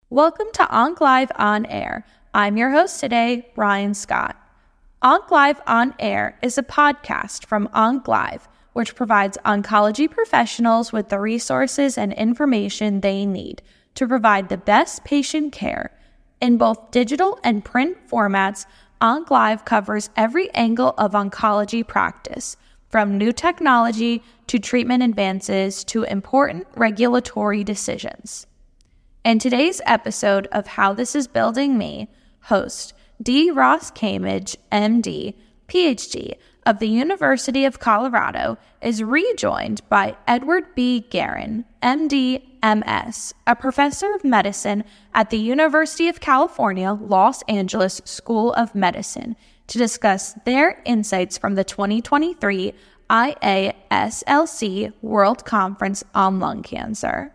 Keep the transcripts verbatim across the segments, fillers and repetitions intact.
Welcome to Onc Live On Air. I'm your host today, Ryan Scott. Onc Live On Air is a podcast from Onc Live, which provides oncology professionals with the resources and information they need to provide the best patient care. In both digital and print formats, Onc Live covers every angle of oncology practice, from new technology to treatment advances to important regulatory decisions. In today's episode of How This Is Building Me, host D. Ross Camage, M D, P H D, of the University of Colorado, is rejoined by Edward B. Guerin, M D, M S, a professor of medicine at the University of California, Los Angeles School of Medicine, to discuss their insights from the twenty twenty-three I A S L C World Conference on Lung Cancer.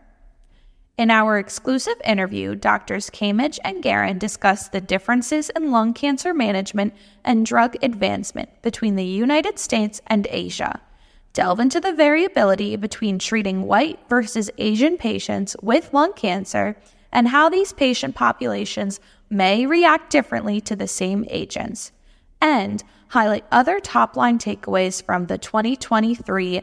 In our exclusive interview, Doctors Camage and Guerin discuss the differences in lung cancer management and drug advancement between the United States and Asia, delve into the variability between treating white versus Asian patients with lung cancer, and how these patient populations may react differently to the same agents, and highlight other top-line takeaways from the twenty twenty-three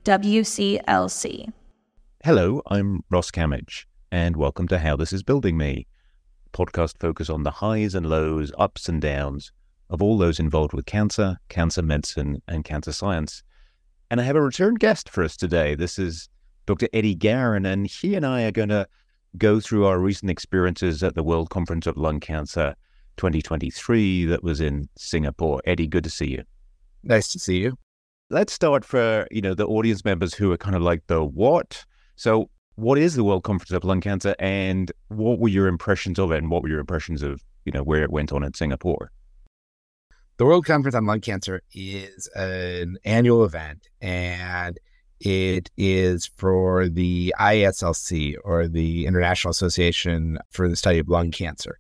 W C L C. Hello, I'm Ross Camage, and welcome to How This Is Building Me, a podcast focused on the highs and lows, ups and downs of all those involved with cancer, cancer medicine, and cancer science. And I have a return guest for us today. This is Doctor Eddie Guerin, and he and I are going to go through our recent experiences at the World Conference of Lung Cancer twenty twenty-three that was in Singapore. Eddie, good to see you. Nice to see you. Let's start for, you know, the audience members who are kind of like the what? So what is the World Conference of Lung Cancer, and what were your impressions of it, and what were your impressions of, you know, where it went on in Singapore? The World Conference on Lung Cancer is an annual event, and it is for the I A S L C, or the International Association for the Study of Lung Cancer.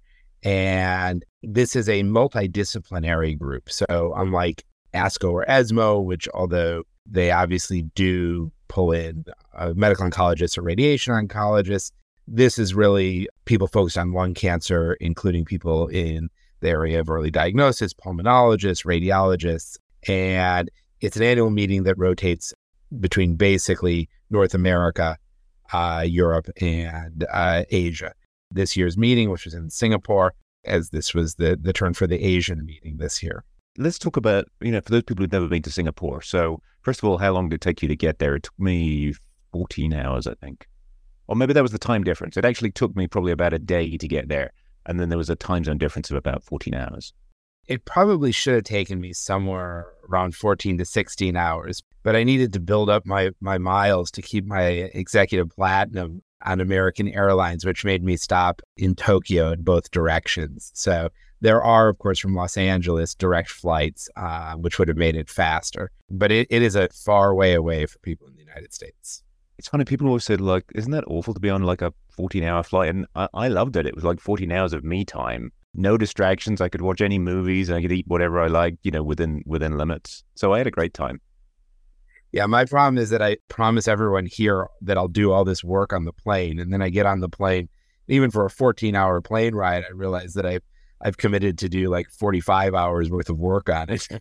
And this is a multidisciplinary group. So unlike ASCO or ESMO, which although they obviously do pull in uh, medical oncologists or radiation oncologists, this is really people focused on lung cancer, including people in the area of early diagnosis, pulmonologists, radiologists. And it's an annual meeting that rotates between basically North America, uh, Europe, and uh, Asia. This year's meeting, which was in Singapore, as this was the, the turn for the Asian meeting this year. Let's talk about, you know, for those people who've never been to Singapore. So first of all, how long did it take you to get there? It took me fourteen hours, I think. Or maybe that was the time difference. It actually took me probably about a day to get there. And then there was a time zone difference of about fourteen hours. It probably should have taken me somewhere around fourteen to sixteen hours, but I needed to build up my, my miles to keep my executive platinum on American Airlines, which made me stop in Tokyo in both directions. So there are, of course, from Los Angeles, direct flights, uh, which would have made it faster. But it, it is a far way away for people in the United States. It's funny, people always said, like, isn't that awful to be on like a fourteen-hour flight? And I, I loved it. It was like fourteen hours of me time. No distractions. I could watch any movies. I could eat whatever I liked, you know, within within limits. So I had a great time. Yeah, my problem is that I promise everyone here that I'll do all this work on the plane. And then I get on the plane, even for a fourteen-hour plane ride, I realize that I've, I've committed to do like forty-five hours worth of work on it.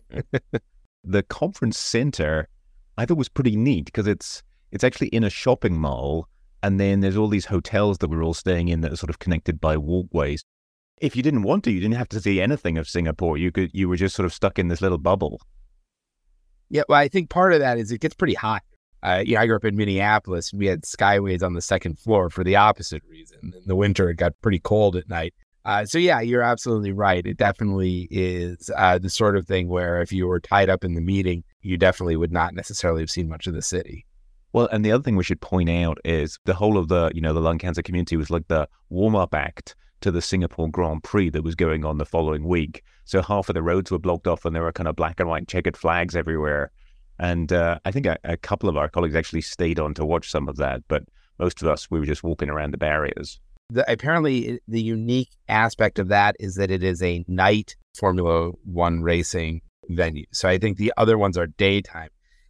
The conference center, I thought was pretty neat because it's it's actually in a shopping mall. And then there's all these hotels that we're all staying in that are sort of connected by walkways. If you didn't want to, you didn't have to see anything of Singapore. You could, you were just sort of stuck in this little bubble. Yeah, well, I think part of that is it gets pretty hot. Uh, you know, I grew up in Minneapolis. We had skyways on the second floor for the opposite reason. In the winter, it got pretty cold at night. Uh, so yeah, you're absolutely right. It definitely is uh, the sort of thing where if you were tied up in the meeting, you definitely would not necessarily have seen much of the city. Well, and the other thing we should point out is the whole of the, you know, the lung cancer community was like the warm-up act to the Singapore Grand Prix that was going on the following week. So half of the roads were blocked off and there were kind of black and white checkered flags everywhere. And uh, I think a, a couple of our colleagues actually stayed on to watch some of that, but most of us, we were just walking around the barriers. The, apparently, the unique aspect of that is that it is a night Formula One racing venue. So I think the other ones are daytime,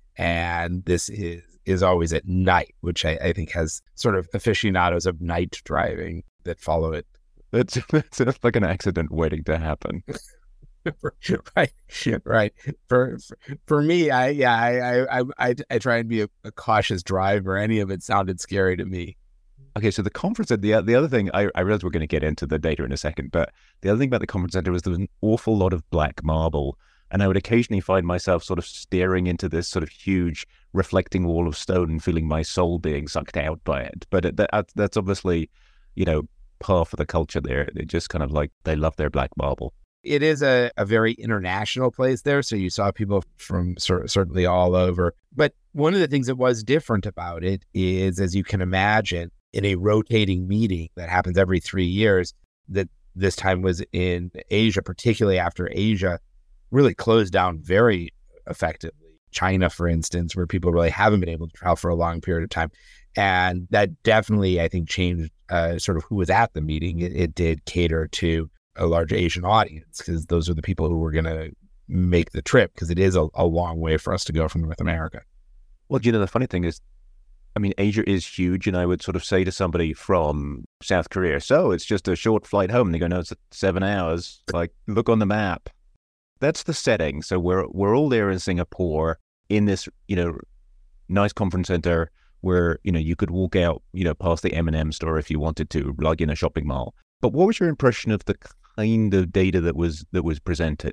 and this is is always at night, which I, I think has sort of aficionados of night driving that follow it. That's, that's like an accident waiting to happen. right, right. For, for for me, I yeah, I I I, I try and be a, a cautious driver. Any of it sounded scary to me. Okay, so the conference, the the other thing, I, I realize we're going to get into the data in a second, but the other thing about the conference center was there was an awful lot of black marble, and I would occasionally find myself sort of staring into this sort of huge reflecting wall of stone and feeling my soul being sucked out by it. But it, that that's obviously, you know, par for the culture there. They just kind of like, they love their black marble. It is a, a very international place there. So you saw people from cer- certainly all over. But one of the things that was different about it is, as you can imagine, in a rotating meeting that happens every three years, that this time was in Asia, particularly after Asia really closed down very effectively. China, for instance, where people really haven't been able to travel for a long period of time. And that definitely, I think, changed uh, sort of who was at the meeting. It, it did cater to a large Asian audience, because those are the people who were going to make the trip, because it is a, a long way for us to go from North America. Well, you know, the funny thing is, I mean, Asia is huge, and I would sort of say to somebody from South Korea, so it's just a short flight home. And they go, no, it's seven hours. Like, look on the map. That's the setting. So we're we're all there in Singapore in this, you know, nice conference center where, you know, you could walk out, you know, past the M and M store if you wanted to, like in a shopping mall. But what was your impression of the kind of data that was that was presented?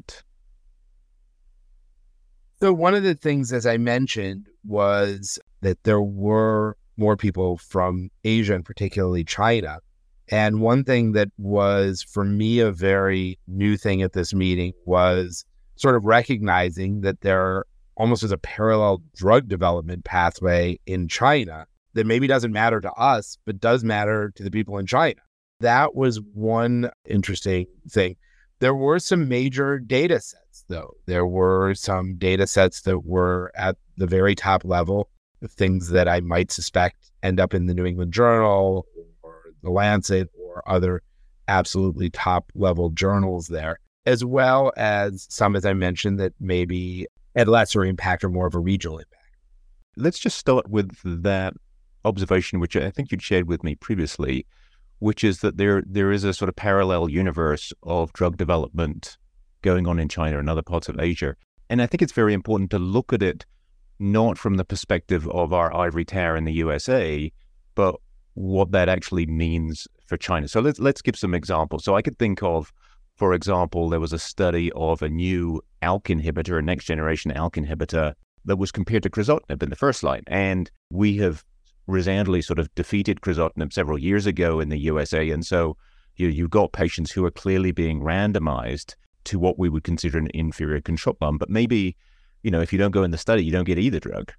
So one of the things, as I mentioned, was that there were more people from Asia, and particularly China. And one thing that was, for me, a very new thing at this meeting was sort of recognizing that there almost is a parallel drug development pathway in China that maybe doesn't matter to us, but does matter to the people in China. That was one interesting thing. There were some major data sets, though. There were some data sets that were at the very top level, things that I might suspect end up in the New England Journal or the Lancet or other absolutely top level journals there, as well as some, as I mentioned, that maybe had lesser impact or more of a regional impact. Let's just start with that observation, which I think you'd shared with me previously, which is that there there is a sort of parallel universe of drug development going on in China and other parts of Asia. And I think it's very important to look at it not from the perspective of our ivory tower in the U S A, but what that actually means for China. So let's let's give some examples. So I could think of, for example, there was a study of a new ALK inhibitor, a next generation ALK inhibitor, that was compared to crizotinib in the first line. And we have resoundingly sort of defeated crizotinib several years ago in the U S A. And so you, you've got patients who are clearly being randomized to what we would consider an inferior control arm. But maybe, you know, if you don't go in the study, you don't get either drug.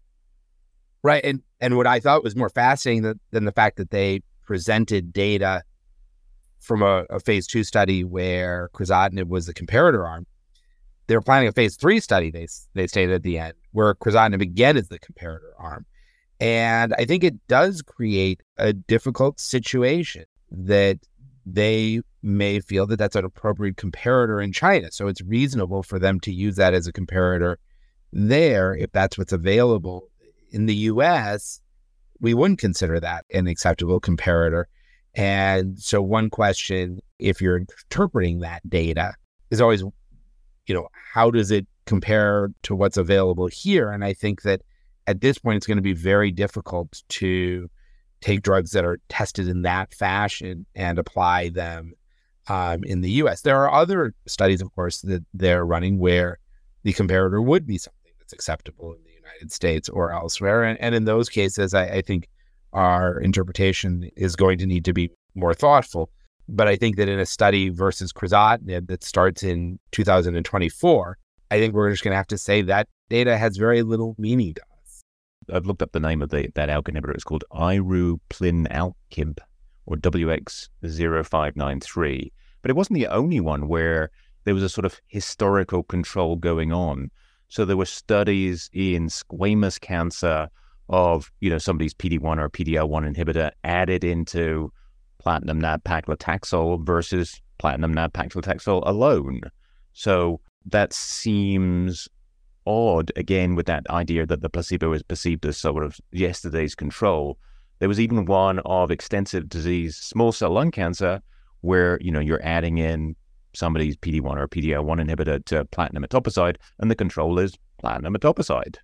Right. And and what I thought was more fascinating than, than the fact that they presented data from a, a phase two study where crizotinib was the comparator arm. They were planning a phase three study, they, they stated at the end, where crizotinib again is the comparator arm. And I think it does create a difficult situation that they may feel that that's an appropriate comparator in China. So it's reasonable for them to use that as a comparator there if that's what's available. In the U S, we wouldn't consider that an acceptable comparator. And so one question, if you're interpreting that data, is always, you know, how does it compare to what's available here? And I think that at this point, it's going to be very difficult to take drugs that are tested in that fashion and apply them um, in the U S. There are other studies, of course, that they're running where the comparator would be something that's acceptable in the United States or elsewhere. And, and in those cases, I, I think our interpretation is going to need to be more thoughtful. But I think that in a study versus crizotinib that starts in two thousand twenty-four, I think we're just going to have to say that data has very little meaning to us. I've looked up the name of the, that ALK inhibitor. It's called iruplinalkib, or W X zero five nine three. But it wasn't the only one where there was a sort of historical control going on. So there were studies in squamous cancer of, you know, somebody's P D one or P D L one inhibitor added into platinum nab-paclitaxel versus platinum nab-paclitaxel alone. So that seems odd, again, with that idea that the placebo is perceived as sort of yesterday's control. There was even one of extensive disease, small cell lung cancer, where, you know, you're adding in somebody's P D one or P D L one inhibitor to platinum etoposide, and the control is platinum etoposide.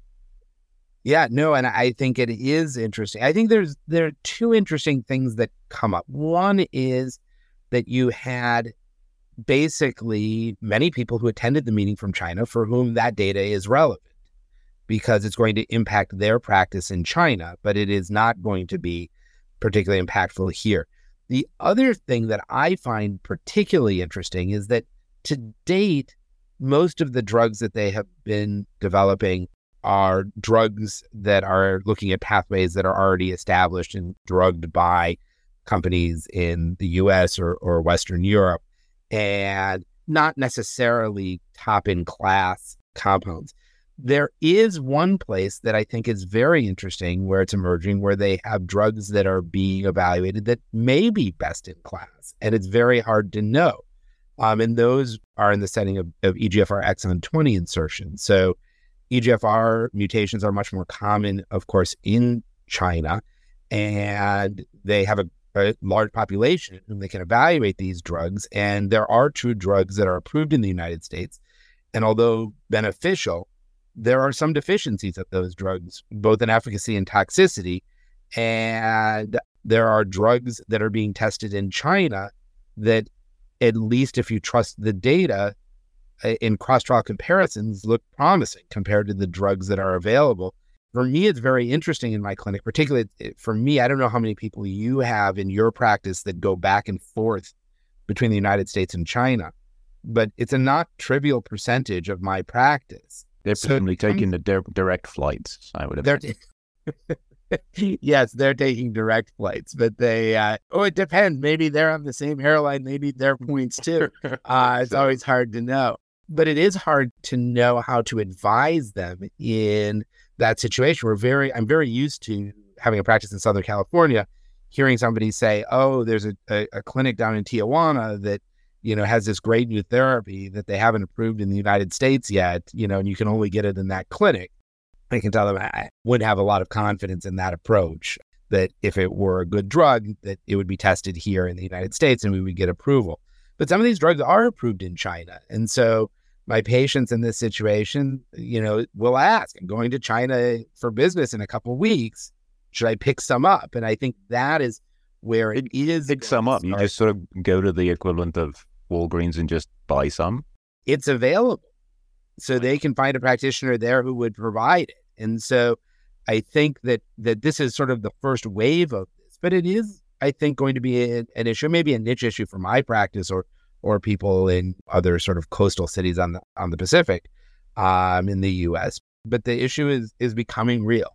Yeah, no, and I think it is interesting. I think there's there are two interesting things that come up. One is that you had basically many people who attended the meeting from China for whom that data is relevant because it's going to impact their practice in China, but it is not going to be particularly impactful here. The other thing that I find particularly interesting is that to date, most of the drugs that they have been developing are drugs that are looking at pathways that are already established and drugged by companies in the U S or, or Western Europe, and not necessarily top-in-class compounds. There is one place that I think is very interesting where it's emerging, where they have drugs that are being evaluated that may be best in class, and it's very hard to know. Um, and those are in the setting of, of E G F R exon twenty insertion. So E G F R mutations are much more common, of course, in China, and they have a, a large population whom they can evaluate these drugs. And there are two drugs that are approved in the United States. And although beneficial, there are some deficiencies of those drugs, both in efficacy and toxicity. And there are drugs that are being tested in China that, at least if you trust the data, in cross-trial comparisons, look promising compared to the drugs that are available. For me, it's very interesting in my clinic, particularly for me. I don't know how many people you have in your practice that go back and forth between the United States and China, but it's a not trivial percentage of my practice. They're presumably so, taking the di- direct flights, I would have they're t- Yes, they're taking direct flights, but they, uh, oh, it depends. Maybe they're on the same airline. They need their points too. Uh, it's always hard to know. But it is hard to know how to advise them in that situation. We're very, I'm very used to having a practice in Southern California, hearing somebody say, oh, there's a, a, a clinic down in Tijuana that, you know, has this great new therapy that they haven't approved in the United States yet, you know, and you can only get it in that clinic. I can tell them I wouldn't have a lot of confidence in that approach, that if it were a good drug, that it would be tested here in the United States and we would get approval. But some of these drugs are approved in China. And so my patients in this situation, you know, will ask, I'm going to China for business in a couple of weeks. Should I pick some up? And I think that is where it is. Pick some up. You just sort of go to the equivalent of Walgreens and just buy some. It's available. So they can find a practitioner there who would provide it. And so I think that that this is sort of the first wave of this, but it is, I think, going to be a, an issue, maybe a niche issue for my practice or or people in other sort of coastal cities on the on the Pacific, um, in the U S. But the issue is is becoming real.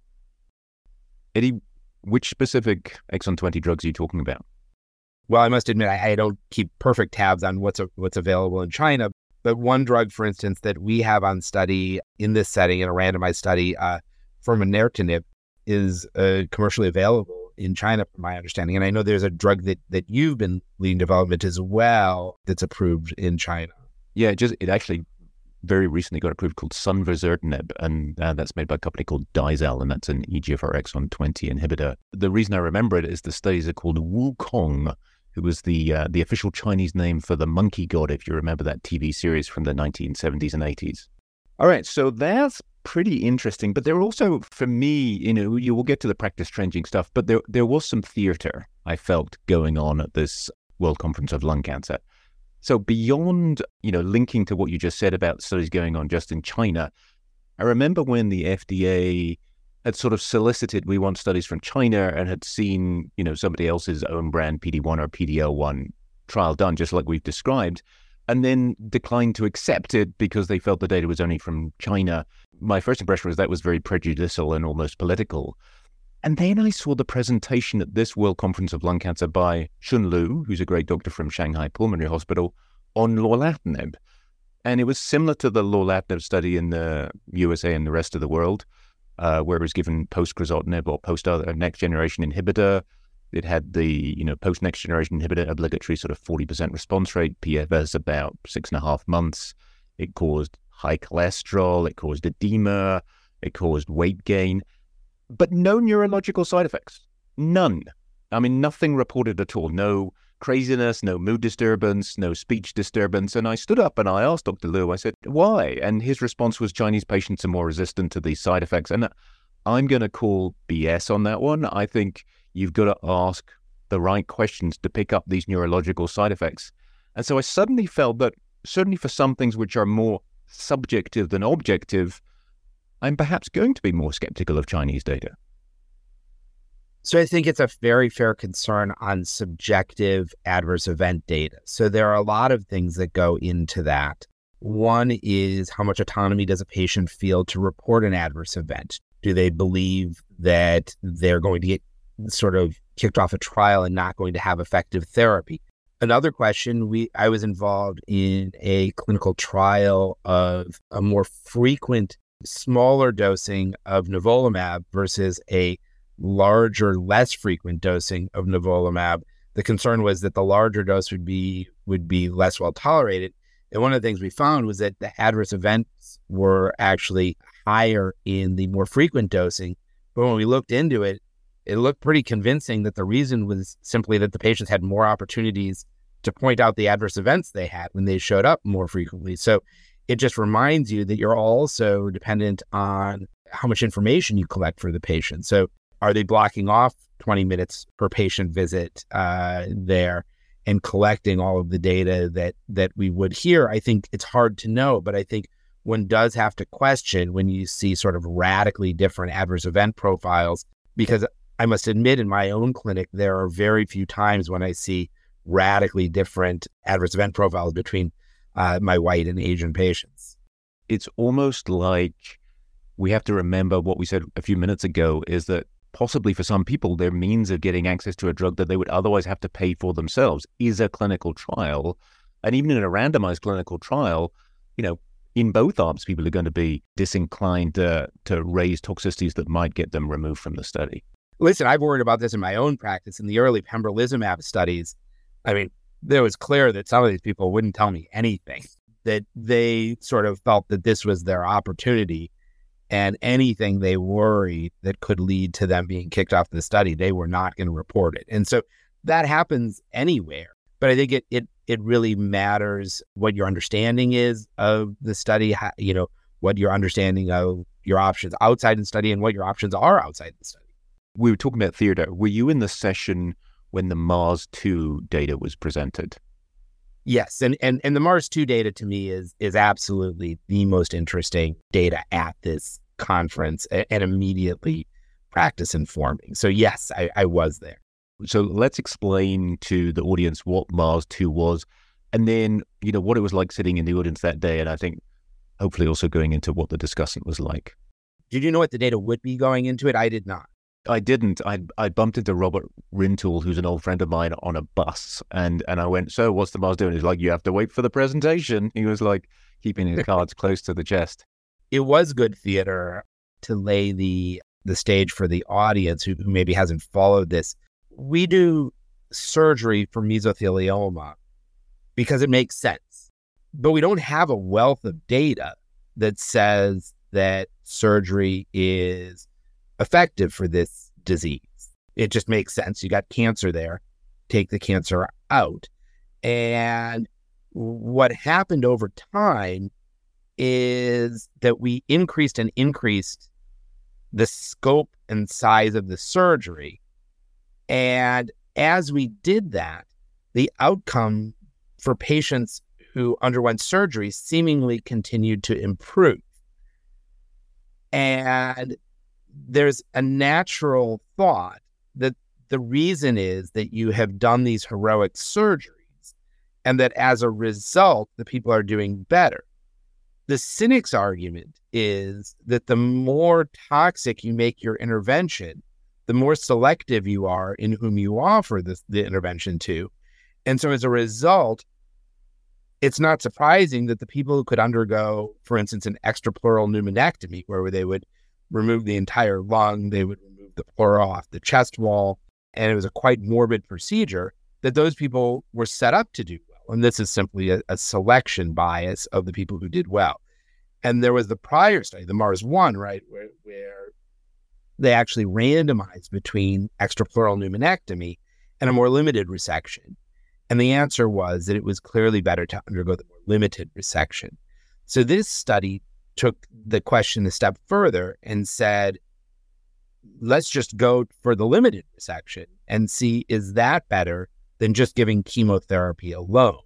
Eddie, which specific exon twenty drugs are you talking about? Well, I must admit, I, I don't keep perfect tabs on what's a, what's available in China. But one drug, for instance, that we have on study in this setting, in a randomized study, uh, furmonertinib, is uh, commercially available in China, from my understanding. And I know there's a drug that, that you've been leading development as well that's approved in China. Yeah, it just it actually very recently got approved, called sunvozertinib, and uh, that's made by a company called Dizal, and that's an E G F R exon twenty inhibitor. The reason I remember it is the studies are called Wukong, who was the uh, the official Chinese name for the monkey god, if you remember that T V series from the nineteen seventies and eighties. All right, so that's pretty interesting. But there also, for me, you know, you will get to the practice-changing stuff, but there there was some theater, I felt, going on at this World Conference of Lung Cancer. So beyond, you know, linking to what you just said about studies going on just in China, I remember when the F D A had sort of solicited, we want studies from China, and had seen, you know, somebody else's own brand P D one or P D L one trial done, just like we've described, and then declined to accept it because they felt the data was only from China. My first impression was that was very prejudicial and almost political. And then I saw the presentation at this World Conference of Lung Cancer by Shun Lu, who's a great doctor from Shanghai Pulmonary Hospital, on lorlatinib. And it was similar to the lorlatinib study in the U S A and the rest of the world, uh, where it was given post-crizotinib or post-next-generation inhibitor. It had the, you know, post-next-generation inhibitor obligatory sort of forty percent response rate, P F S about six and a half months. It caused high cholesterol, it caused edema, it caused weight gain, but no neurological side effects. None. I mean, nothing reported at all. No craziness, no mood disturbance, no speech disturbance. And I stood up and I asked Doctor Liu, I said, why? And his response was Chinese patients are more resistant to these side effects. And I'm going to call B S on that one. I think you've got to ask the right questions to pick up these neurological side effects. And so I suddenly felt that certainly for some things which are more subjective than objective, I'm perhaps going to be more skeptical of Chinese data. So I think it's a very fair concern on subjective adverse event data. So there are a lot of things that go into that. One is how much autonomy does a patient feel to report an adverse event? Do they believe that they're going to get sort of kicked off a trial and not going to have effective therapy? Another question, we I was involved in a clinical trial of a more frequent, smaller dosing of nivolumab versus a larger, less frequent dosing of nivolumab. The concern was that the larger dose would be would be less well tolerated. And one of the things we found was that the adverse events were actually higher in the more frequent dosing. But when we looked into it, it looked pretty convincing that the reason was simply that the patients had more opportunities to point out the adverse events they had when they showed up more frequently. So it just reminds you that you're also dependent on how much information you collect for the patient. So are they blocking off twenty minutes per patient visit uh, there and collecting all of the data that that we would here? I think it's hard to know, but I think one does have to question when you see sort of radically different adverse event profiles, because I must admit in my own clinic, there are very few times when I see radically different adverse event profiles between uh, my white and Asian patients. It's almost like we have to remember what we said a few minutes ago is that possibly for some people, their means of getting access to a drug that they would otherwise have to pay for themselves is a clinical trial. And even in a randomized clinical trial, you know, in both arms, people are going to be disinclined uh, to raise toxicities that might get them removed from the study. Listen, I've worried about this in my own practice. In the early pembrolizumab studies, I mean, there was clear that some of these people wouldn't tell me anything, that they sort of felt that this was their opportunity. And anything they worried that could lead to them being kicked off the study, they were not going to report it. And so that happens anywhere. But I think it it it really matters what your understanding is of the study, how, you know, what your understanding of your options outside the study and what your options are outside the study. We were talking about theater. Were you in the session when the MARS two data was presented? Yes, and and and the MARS two data to me is is absolutely the most interesting data at this conference and, and immediately practice informing. So yes, I, I was there. So let's explain to the audience what MARS two was, and then you know what it was like sitting in the audience that day, and I think hopefully also going into what the discussant was like. Did you know what the data would be going into it? I did not. I didn't. I I bumped into Robert Rintoul, who's an old friend of mine, on a bus, and and I went, so what's the MARS doing? He's like, you have to wait for the presentation. He was like keeping his cards close to the chest. It was good theater to lay the the stage for the audience who, who maybe hasn't followed this. We do surgery for mesothelioma because it makes sense, but we don't have a wealth of data that says that surgery is effective for this disease. It just makes sense. You got cancer there, take the cancer out. And what happened over time is that we increased and increased the scope and size of the surgery. And as we did that, the outcome for patients who underwent surgery seemingly continued to improve. And there's a natural thought that the reason is that you have done these heroic surgeries and that as a result, the people are doing better. The cynic's argument is that the more toxic you make your intervention, the more selective you are in whom you offer this, the intervention to. And so as a result, it's not surprising that the people who could undergo, for instance, an extrapleural pneumonectomy, where they would remove the entire lung, they would remove the pleura off the chest wall, and it was a quite morbid procedure, that those people were set up to do well. And this is simply a, a selection bias of the people who did well. And there was the prior study, the MARS one, right, where, where they actually randomized between extrapleural pneumonectomy and a more limited resection. And the answer was that it was clearly better to undergo the more limited resection. So this study took the question a step further and said, let's just go for the limited resection and see, is that better than just giving chemotherapy alone?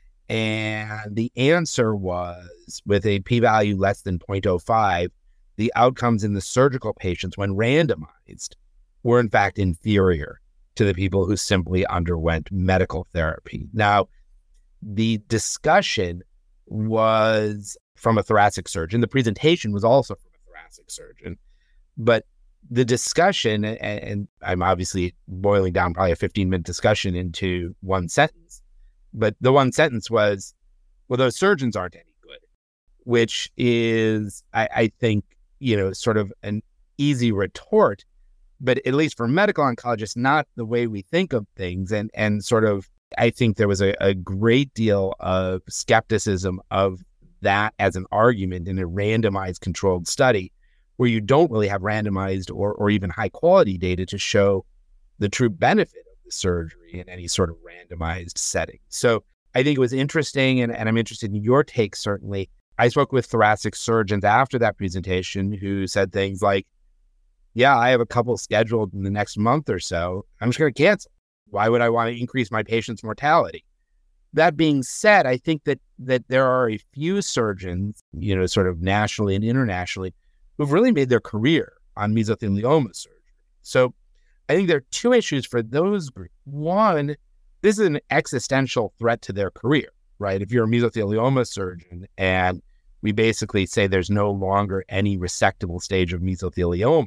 And the answer was, with a p-value less than zero point zero five, the outcomes in the surgical patients when randomized were in fact inferior to the people who simply underwent medical therapy. Now, the discussion was from a thoracic surgeon. The presentation was also from a thoracic surgeon. But the discussion, and, and I'm obviously boiling down probably a fifteen-minute discussion into one sentence, but the one sentence was, well, those surgeons aren't any good, which is, I, I think, you know, sort of an easy retort, but at least for medical oncologists, not the way we think of things. And and sort of, I think there was a, a great deal of skepticism of that as an argument in a randomized controlled study where you don't really have randomized or, or even high quality data to show the true benefit of the surgery in any sort of randomized setting. So I think it was interesting, and, and I'm interested in your take, certainly. I spoke with thoracic surgeons after that presentation who said things like, yeah, I have a couple scheduled in the next month or so. I'm just going to cancel. Why would I want to increase my patient's mortality? That being said, I think that that there are a few surgeons, you know, sort of nationally and internationally, who've really made their career on mesothelioma surgery. So I think there are two issues for those groups. One, this is an existential threat to their career, right? If you're a mesothelioma surgeon and we basically say there's no longer any resectable stage of mesothelioma,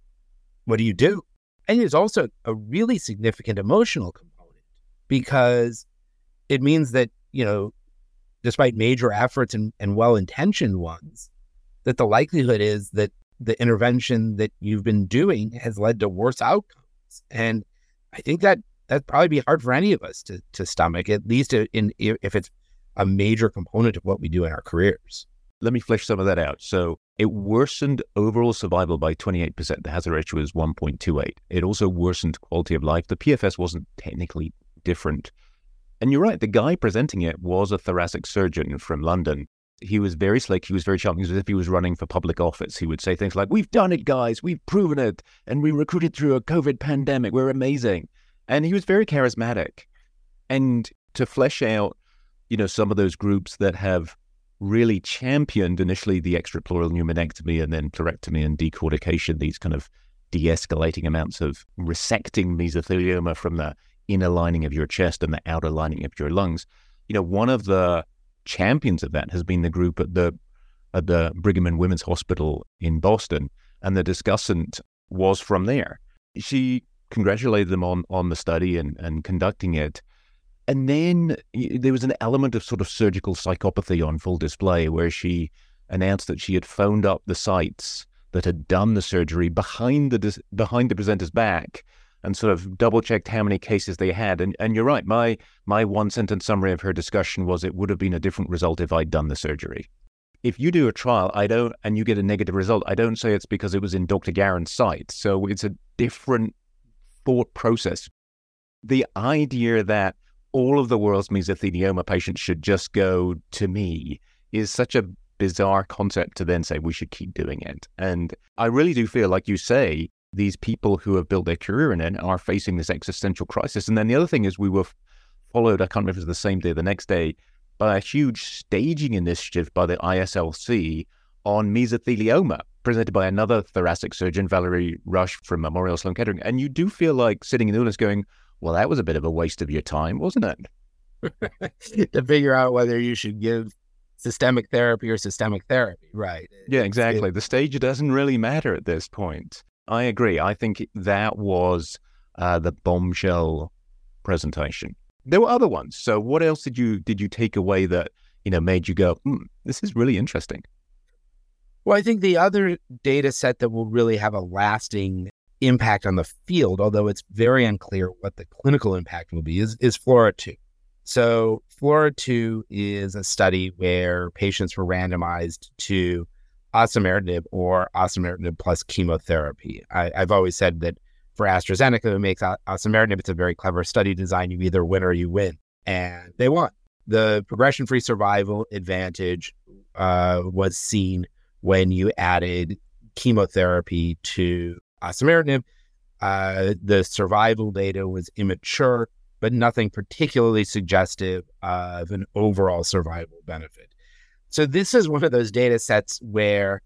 what do you do? And there's also a really significant emotional component, because it means that, you know, despite major efforts and, and well-intentioned ones, that the likelihood is that the intervention that you've been doing has led to worse outcomes. And I think that that'd probably be hard for any of us to, to stomach, at least in if it's a major component of what we do in our careers. Let me flesh some of that out. So it worsened overall survival by twenty-eight percent. The hazard ratio was one point two eight. It also worsened quality of life. The P F S wasn't technically different. And you're right, the guy presenting it was a thoracic surgeon from London. He was very slick. He was very charming. As if he was running for public office. He would say things like, we've done it, guys. We've proven it. And we recruited through a COVID pandemic. We're amazing. And he was very charismatic. And to flesh out, you know, some of those groups that have really championed initially the extrapleural pneumonectomy and then pleurectomy and decortication, these kind of de-escalating amounts of resecting mesothelioma from the inner lining of your chest and the outer lining of your lungs. You know, one of the champions of that has been the group at the at the Brigham and Women's Hospital in Boston, and the discussant was from there. She congratulated them on on the study and, and conducting it. And then there was an element of sort of surgical psychopathy on full display, where she announced that she had phoned up the sites that had done the surgery behind the behind the presenter's back and sort of double-checked how many cases they had. And and you're right, my my one-sentence summary of her discussion was, it would have been a different result if I'd done the surgery. If you do a trial, I don't, and you get a negative result, I don't say it's because it was in Doctor Garen's site. So it's a different thought process. The idea that all of the world's mesothelioma patients should just go to me is such a bizarre concept to then say we should keep doing it. And I really do feel, like you say, these people who have built their career in it are facing this existential crisis. And then the other thing is, we were followed, I can't remember if it was the same day or the next day, by a huge staging initiative by the I S L C on mesothelioma, presented by another thoracic surgeon, Valerie Rush from Memorial Sloan Kettering. And you do feel like sitting in the audience going, well, that was a bit of a waste of your time, wasn't it? To figure out whether you should give systemic therapy or systemic therapy, right? Yeah, exactly. It, the stage doesn't really matter at this point. I agree. I think that was uh, the bombshell presentation. There were other ones. So what else did you did you take away that, you know, made you go, hmm, this is really interesting? Well, I think the other data set that will really have a lasting impact on the field, although it's very unclear what the clinical impact will be, is, is FLAURA two. So FLAURA two is a study where patients were randomized to osimertinib or osimertinib plus chemotherapy. I, I've always said that for AstraZeneca, who makes osimertinib, it's a very clever study design. You either win or you win. And they won. The progression-free survival advantage uh, was seen when you added chemotherapy to osimertinib. Uh, the survival data was immature, but nothing particularly suggestive of an overall survival benefit. So this is one of those data sets where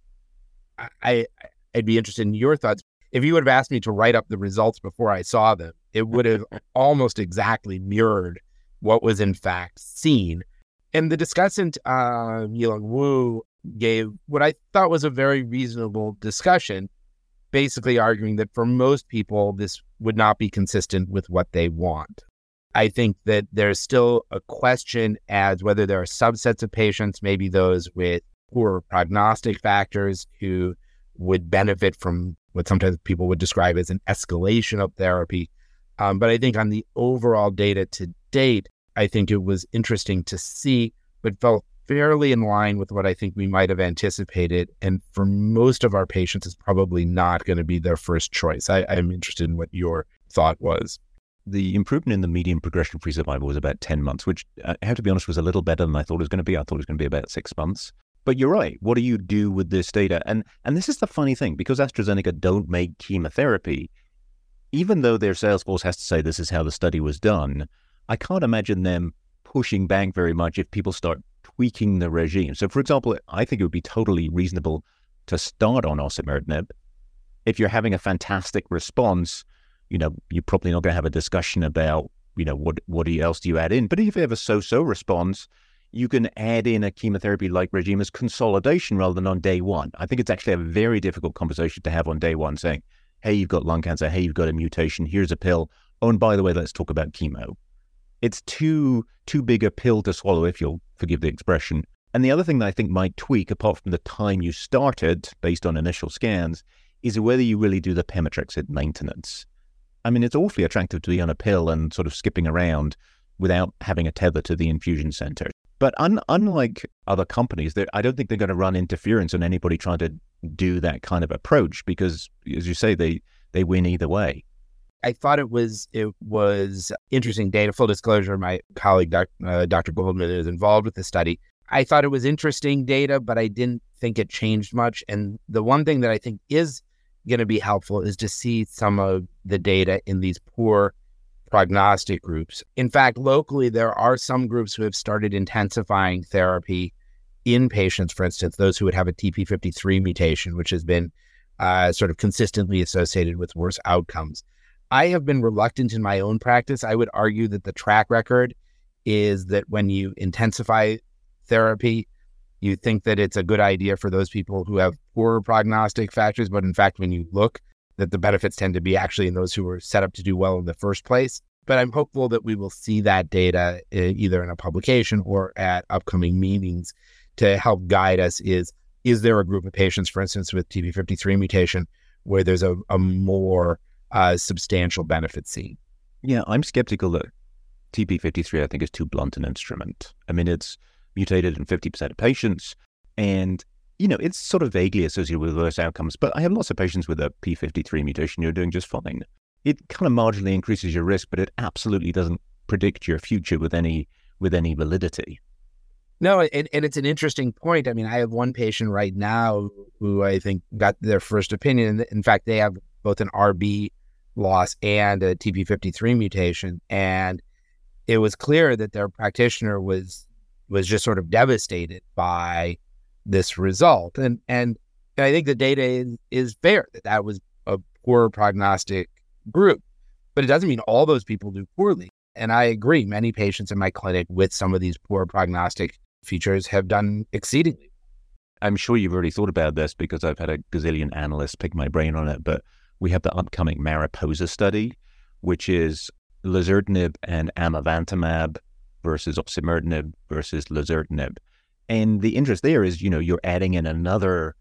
I, I'd be interested in your thoughts. If you would have asked me to write up the results before I saw them, it would have almost exactly mirrored what was in fact seen. And the discussant, uh, Yilong Wu, gave what I thought was a very reasonable discussion, basically arguing that for most people, this would not be consistent with what they want. I think that there's still a question as whether there are subsets of patients, maybe those with poor prognostic factors who would benefit from what sometimes people would describe as an escalation of therapy. Um, but I think on the overall data to date, I think it was interesting to see, but felt fairly in line with what I think we might have anticipated. And for most of our patients, it's probably not going to be their first choice. I, I'm interested in what your thought was. The improvement in the median progression-free survival was about ten months, which I have to be honest was a little better than I thought it was going to be. I thought it was going to be about six months. But you're right. What do you do with this data? And and this is the funny thing, because AstraZeneca don't make chemotherapy, even though their sales force has to say this is how the study was done, I can't imagine them pushing back very much if people start tweaking the regime. So, for example, I think it would be totally reasonable to start on osimertinib. If you're having a fantastic response, you know, you're probably not going to have a discussion about, you know, what what else do you add in. But if you have a so-so response, you can add in a chemotherapy-like regime as consolidation rather than on day one. I think it's actually a very difficult conversation to have on day one, saying, hey, you've got lung cancer, hey, you've got a mutation, here's a pill. Oh, and by the way, let's talk about chemo. It's too too big a pill to swallow, if you'll forgive the expression. And the other thing that I think might tweak, apart from the time you started, based on initial scans, is whether you really do the pemetrexed maintenance. I mean, it's awfully attractive to be on a pill and sort of skipping around without having a tether to the infusion center. But un- unlike other companies, I don't think they're going to run interference on anybody trying to do that kind of approach because, as you say, they, they win either way. I thought it was it was interesting data. Full disclosure, my colleague, doc, uh, Doctor Goldman, is involved with the study. I thought it was interesting data, but I didn't think it changed much. And the one thing that I think is going to be helpful is to see some of the data in these poor prognostic groups. In fact, locally, there are some groups who have started intensifying therapy in patients, for instance, those who would have a T P fifty-three mutation, which has been uh, sort of consistently associated with worse outcomes. I have been reluctant in my own practice. I would argue that the track record is that when you intensify therapy, you think that it's a good idea for those people who have poorer prognostic factors. But in fact, when you look, that the benefits tend to be actually in those who were set up to do well in the first place. But I'm hopeful that we will see that data uh, either in a publication or at upcoming meetings to help guide us. Is, is there a group of patients, for instance, with T P fifty-three mutation, where there's a, a more Uh, substantial benefit seen? Yeah, I'm skeptical that T P fifty-three, I think, is too blunt an instrument. I mean, it's mutated in fifty percent of patients, and, you know, it's sort of vaguely associated with worse outcomes, but I have lots of patients with a P fifty-three mutation who are doing just fine. It kind of marginally increases your risk, but it absolutely doesn't predict your future with any with any validity. No, and, and it's an interesting point. I mean, I have one patient right now who I think got their first opinion. In fact, they have both an R B loss and a T P fifty-three mutation. And it was clear that their practitioner was was just sort of devastated by this result. And and I think the data is, is fair, that that was a poor prognostic group. But it doesn't mean all those people do poorly. And I agree, many patients in my clinic with some of these poor prognostic features have done exceedingly. I'm sure you've already thought about this because I've had a gazillion analysts pick my brain on it, but we have the upcoming Mariposa study, which is lazertinib and amivantamab versus osimertinib versus lazertinib. And the interest there is, you know, you're adding in another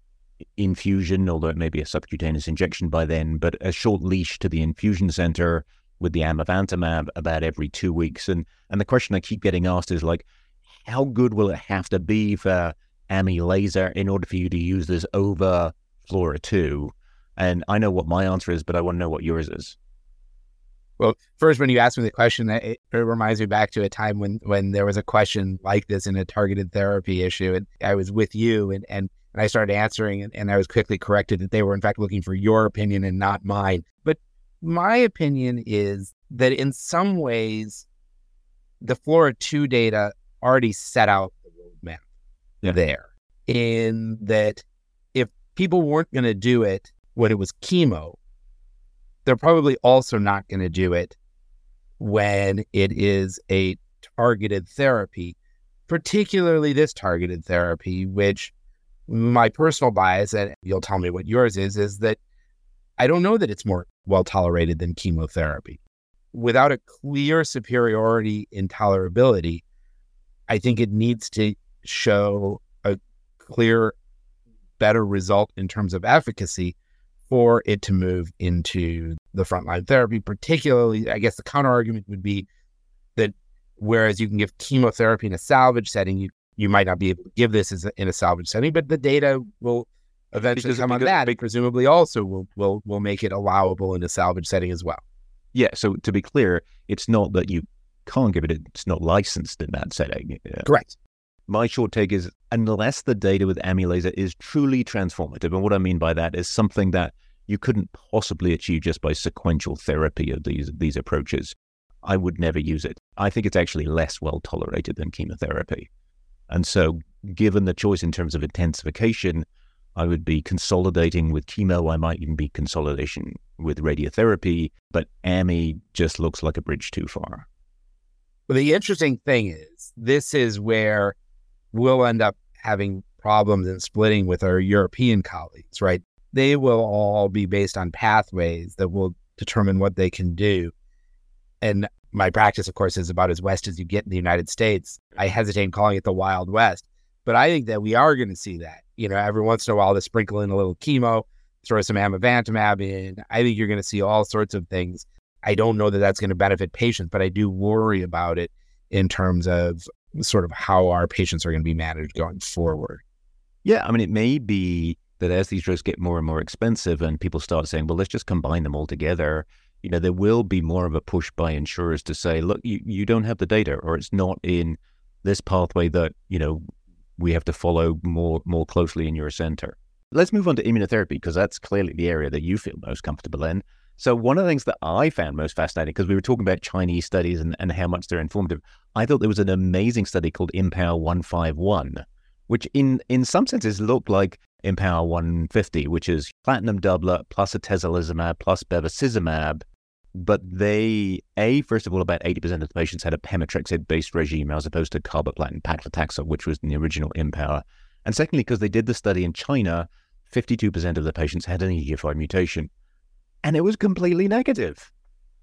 infusion, although it may be a subcutaneous injection by then, but a short leash to the infusion center with the amivantamab about every two weeks. And and the question I keep getting asked is like, how good will it have to be for A M I laser in order for you to use this over Flora two? And I know what my answer is, but I want to know what yours is. Well, first, when you asked me the question, it, it reminds me back to a time when, when there was a question like this in a targeted therapy issue, and I was with you, and, and, and I started answering, and, and I was quickly corrected that they were in fact looking for your opinion and not mine. But my opinion is that in some ways, the Flora two data already set out the roadmap yeah. there, in that if people weren't going to do it when it was chemo, they're probably also not going to do it when it is a targeted therapy, particularly this targeted therapy, which my personal bias, and you'll tell me what yours is, is that I don't know that it's more well-tolerated than chemotherapy. Without a clear superiority in tolerability, I think it needs to show a clear, better result in terms of efficacy for it to move into the frontline therapy. Particularly, I guess the counter argument would be that whereas you can give chemotherapy in a salvage setting, you, you might not be able to give this as a, in a salvage setting, but the data will eventually because, come because, on that, because, presumably also will, will, will make it allowable in a salvage setting as well. Yeah, so to be clear, it's not that you can't give it, it's not licensed in that setting. Yeah. Correct. My short take is, unless the data with A M I laser is truly transformative, and what I mean by that is something that you couldn't possibly achieve just by sequential therapy of these these approaches, I would never use it. I think it's actually less well tolerated than chemotherapy. And so given the choice in terms of intensification, I would be consolidating with chemo. I might even be consolidation with radiotherapy, but A M I just looks like a bridge too far. Well, the interesting thing is, this is where we'll end up having problems and splitting with our European colleagues, right? They will all be based on pathways that will determine what they can do. And my practice, of course, is about as west as you get in the United States. I hesitate in calling it the Wild West, but I think that we are going to see that. You know, every once in a while, to sprinkle in a little chemo, throw some amivantamab in. I think you're going to see all sorts of things. I don't know that that's going to benefit patients, but I do worry about it in terms of sort of how our patients are going to be managed going forward. Yeah, I mean, it may be that as these drugs get more and more expensive and people start saying, well, let's just combine them all together, you know, there will be more of a push by insurers to say, look, you, you don't have the data, or it's not in this pathway that, you know, we have to follow more more closely in your center. Let's move on to immunotherapy, because that's clearly the area that you feel most comfortable in. So one of the things that I found most fascinating, because we were talking about Chinese studies and, and how much they're informative, I thought there was an amazing study called IMpower one fifty-one, which in, in some senses looked like IMpower one fifty, which is platinum doublet plus atezolizumab plus bevacizumab. But they, A, first of all, about eighty percent of the patients had a pemetrexed-based regime as opposed to carboplatin paclitaxel, which was in the original IMpower. And secondly, because they did the study in China, fifty-two percent of the patients had an E G F R mutation. And it was completely negative.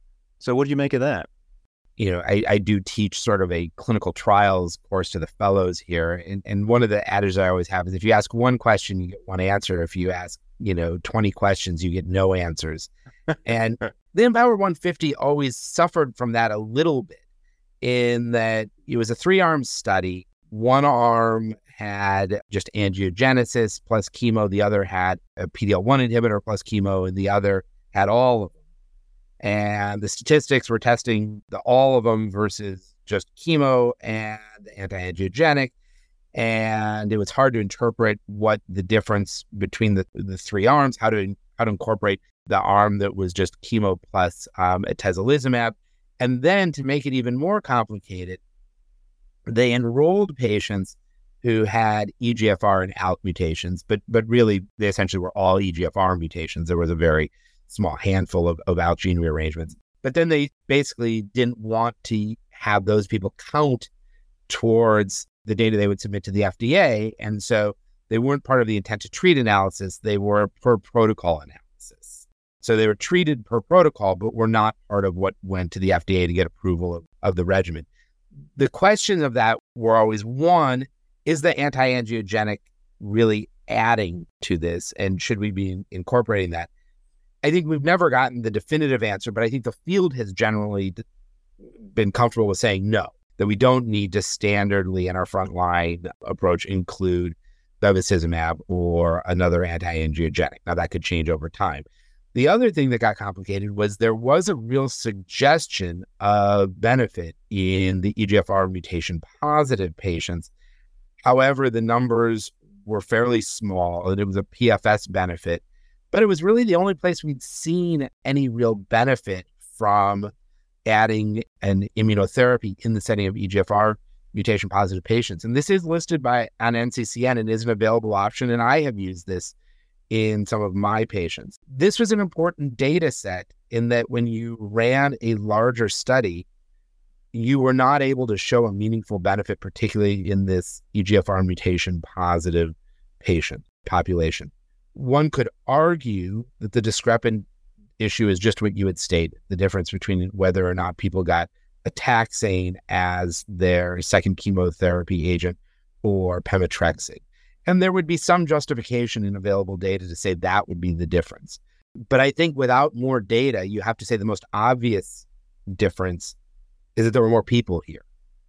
So what do you make of that? You know, I, I do teach sort of a clinical trials course to the fellows here. And, and one of the adages I always have is if you ask one question, you get one answer. If you ask, you know, twenty questions, you get no answers. And the IMpower one fifty always suffered from that a little bit, in that it was a three-arm study. One arm had just angiogenesis plus chemo. The other had a P D L one inhibitor plus chemo, and the other had all of them. And the statistics were testing the all of them versus just chemo and anti-angiogenic. And it was hard to interpret what the difference between the, the three arms, how to how to incorporate the arm that was just chemo plus um, atezolizumab. And then to make it even more complicated, they enrolled patients who had E G F R and A L K mutations, but but really they essentially were all E G F R mutations. There was a very small handful of, of A L K gene rearrangements. But then they basically didn't want to have those people count towards the data they would submit to the F D A. And so they weren't part of the intent to treat analysis. They were per protocol analysis. So they were treated per protocol, but were not part of what went to the F D A to get approval of, of the regimen. The questions of that were always, one, is the anti-angiogenic really adding to this? And should we be in, incorporating that? I think we've never gotten the definitive answer, but I think the field has generally been comfortable with saying no, that we don't need to standardly in our frontline approach include bevacizumab or another anti-angiogenic. Now, that could change over time. The other thing that got complicated was there was a real suggestion of benefit in the E G F R mutation positive patients. However, the numbers were fairly small, and it was a P F S benefit, but it was really the only place we'd seen any real benefit from adding an immunotherapy in the setting of E G F R mutation positive patients. And this is listed by on N C C N and is an available option, and I have used this in some of my patients. This was an important data set in that when you ran a larger study, you were not able to show a meaningful benefit, particularly in this E G F R mutation positive patient population. One could argue that the discrepant issue is just what you had stated, the difference between whether or not people got a taxane as their second chemotherapy agent or pemetrexed. And there would be some justification in available data to say that would be the difference. But I think without more data, you have to say the most obvious difference is that there were more people here.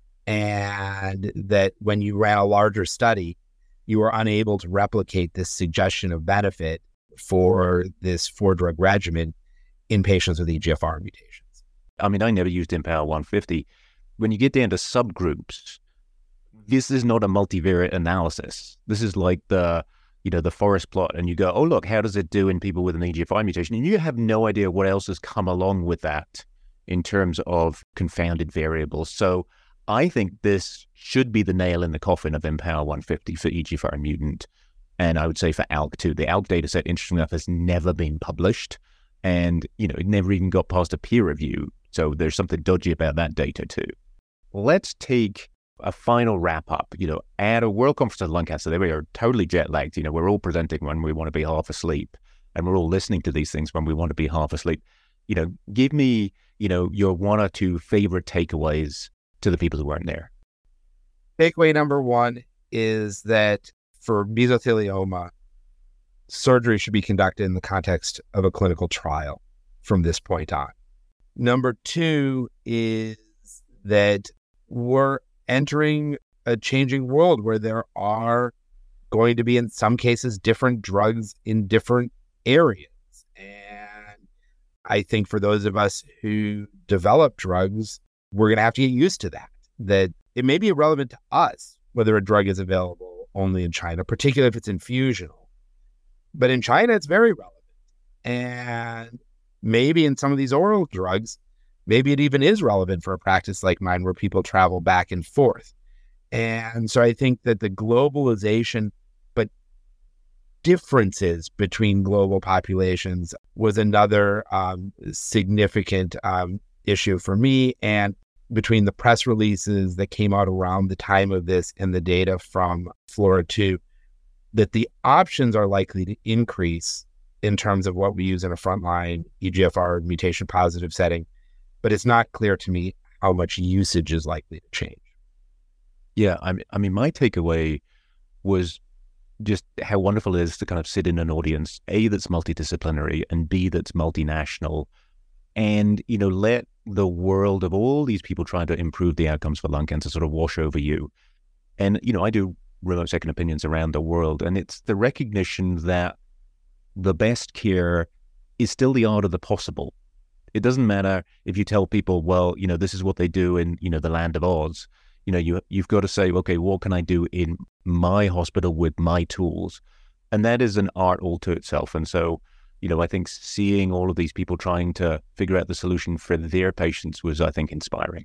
And that when you ran a larger study, you were unable to replicate this suggestion of benefit for this four-drug regimen in patients with E G F R mutations. I mean, I never used IMpower one fifty. When you get down to subgroups, this is not a multivariate analysis. This is like the, you know, the forest plot, and you go, oh, look, how does it do in people with an E G F R mutation? And you have no idea what else has come along with that in terms of confounded variables. So I think this should be the nail in the coffin of IMpower one fifty for E G F R mutant. And I would say for ALK too. The ALK data set, interesting enough, has never been published. And, you know, it never even got past a peer review. So there's something dodgy about that data too. Let's take a final wrap up. You know, at a World Conference of Lung Cancer, we are totally jet lagged. You know, we're all presenting when we want to be half asleep, and we're all listening to these things when we want to be half asleep. You know, give me, you know, your one or two favorite takeaways to the people who weren't there. Takeaway number one is that for mesothelioma, surgery should be conducted in the context of a clinical trial from this point on. Number two is that we're entering a changing world where there are going to be, in some cases, different drugs in different areas. And I think for those of us who develop drugs, we're going to have to get used to that, that it may be irrelevant to us whether a drug is available only in China, particularly if it's infusional. But in China, it's very relevant. And maybe in some of these oral drugs, maybe it even is relevant for a practice like mine where people travel back and forth. And so I think that the globalization, but differences between global populations was another um, significant um, issue for me. And between the press releases that came out around the time of this and the data from FLAURA two, that the options are likely to increase in terms of what we use in a frontline E G F R mutation positive setting. But it's not clear to me how much usage is likely to change. Yeah, I mean, I mean, my takeaway was just how wonderful it is to kind of sit in an audience, A, that's multidisciplinary, and B, that's multinational, and, you know, let the world of all these people trying to improve the outcomes for lung cancer sort of wash over you. And, you know, I do remote second opinions around the world, and it's the recognition that the best care is still the art of the possible. It doesn't matter if you tell people, well, you know, this is what they do in, you know, the land of Oz. You know, you, you've got to say, okay, what can I do in my hospital with my tools? And that is an art all to itself. And so, you know, I think seeing all of these people trying to figure out the solution for their patients was, I think, inspiring.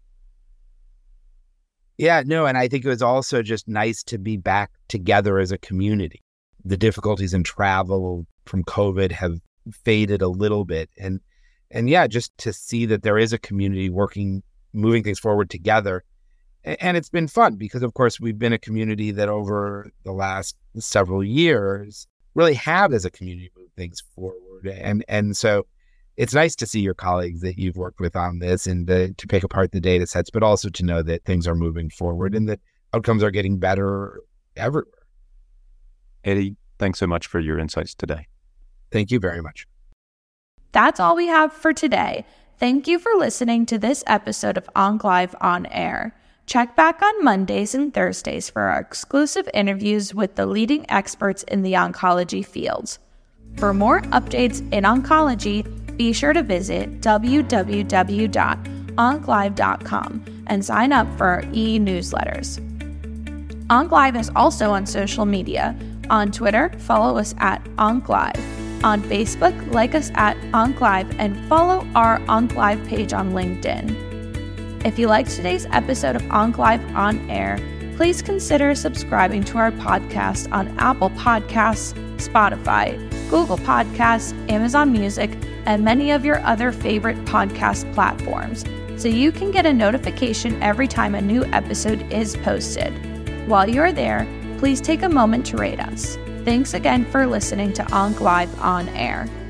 Yeah, no, and I think it was also just nice to be back together as a community. The difficulties in travel from COVID have faded a little bit. And And yeah, just to see that there is a community working, moving things forward together. And it's been fun because, of course, we've been a community that over the last several years really have as a community moved things forward. And and so it's nice to see your colleagues that you've worked with on this and to, to pick apart the data sets, but also to know that things are moving forward and that outcomes are getting better everywhere. Eddie, thanks so much for your insights today. Thank you very much. That's all we have for today. Thank you for listening to this episode of OncLive On Air. Check back on Mondays and Thursdays for our exclusive interviews with the leading experts in the oncology field. For more updates in oncology, be sure to visit w w w dot onc live dot com and sign up for our e-newsletters. OncLive is also on social media. On Twitter, follow us at OncLive. On Facebook, like us at OncLive and follow our OncLive page on LinkedIn. If you liked today's episode of OncLive On Air, please consider subscribing to our podcast on Apple Podcasts, Spotify, Google Podcasts, Amazon Music, and many of your other favorite podcast platforms, so you can get a notification every time a new episode is posted. While you're there, please take a moment to rate us. Thanks again for listening to OncLive On Air.